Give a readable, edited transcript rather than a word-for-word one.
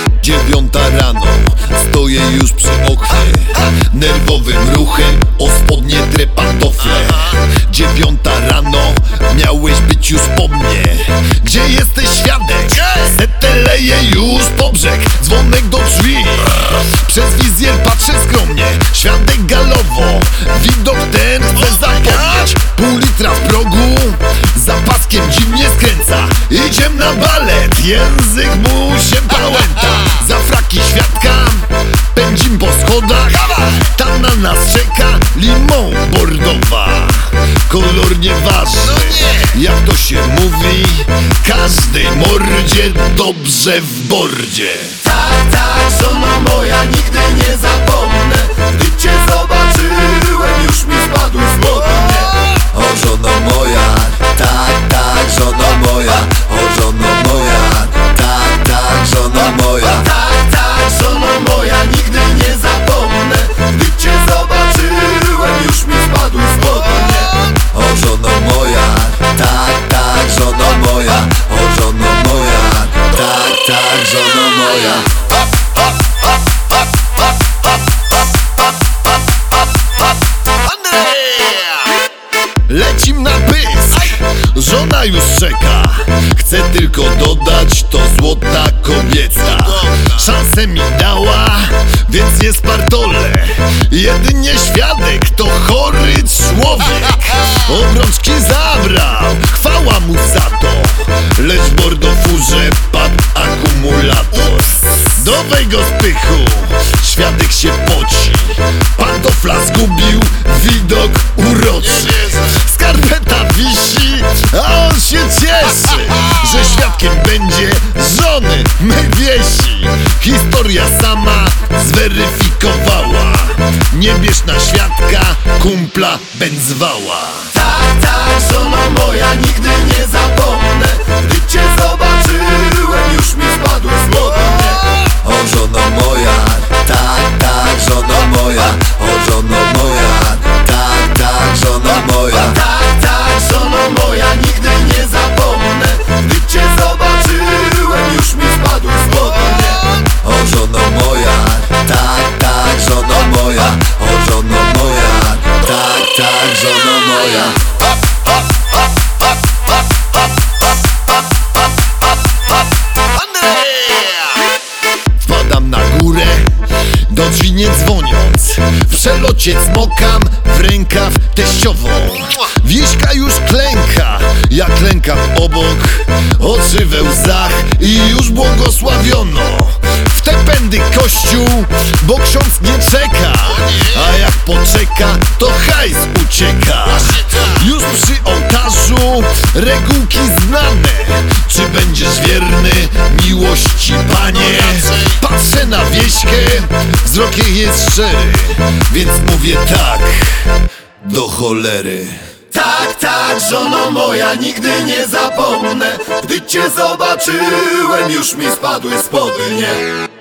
9 rano, stoję już przy oknie. Nerwowym ruchem o spodnie trę pantofle. 9 rano, miałeś być już po mnie. Gdzie jesteś, świadek? Setę leje już po brzeg. Dzwonek do drzwi. Przez wizjer patrzę skromnie. Świadek galowo, widok ten chcę zapomnieć. Pół litra w progu, za paskiem dziwnie skręca. Idziem na balet, język mu się pałęta. Za fraki świadka, pędzim po schodach. Tam na nas czeka limą bordowa. Kolor nieważny, jak to się mówi, każdej mordzie dobrze w bordzie. Tak, tak, żono moja, nigdy nie zapomnę. Gdy cię zobaczyłem, już mi spadły spodnie. O żono moja, tak, tak, żono moja. O żono moja, tak, tak, żono moja. Tak, tak, żono moja, nigdy nie zapomnę. Gdy cię zobaczyłem, już mi spadły spodnie. O żono moja, tak, tak, żono moja. O żono moja, tak, tak, żono moja. Lecim na pysk, żona już czeka. Chcę tylko dodać, to złota kobieca. Szansę mi dała, więc nie spartolę. Jedynie świadek to chory człowiek. Obrączki zabrał, chwała mu za to. Lecz w bordofurze padł akumulator. Do wego spychu świadek się poci. Pantofla zgubił, widok uroczy. Skarpeta wisi, a on się cieszy, że świadkiem będzie żony mej wiesi. Historia sama zweryfikowała. Nie bierz na świadka kumpla Będzwała. Tak, tak, żono moja, nigdy nie zapomnę. Gdy cię zobaczyłem, już mi spadły spodnie. O żono moja, tak, tak, żono moja. O żono moja, tak, tak, żono moja. Tak, tak, żono moja, nigdy nie zapomnę. Gdy cię zobaczyłem, już mi spadły spodnie. O żono moja, tak, tak, żono moja. O żono moja, tak, tak, żono moja. Wpadam na górę, do drzwi nie dzwoniąc. W przelocie cmokam w rękaw teściową. Wieśka już klęka, ja klękam obok. Oczy we łzach i już błogosławiono. W te pędy kościół, bo ksiądz nie czeka. A jak poczeka, to hajs ucieka. Już przy ołtarzu regułki znane. Czy będziesz wierny miłości, Panie? Patrzę na wieśkę, wzrok jej jest szczery, więc mówię tak, do cholery. Tak, tak, żono moja, nigdy nie zapomnę. Gdy cię zobaczyłem, już mi spadły spodnie.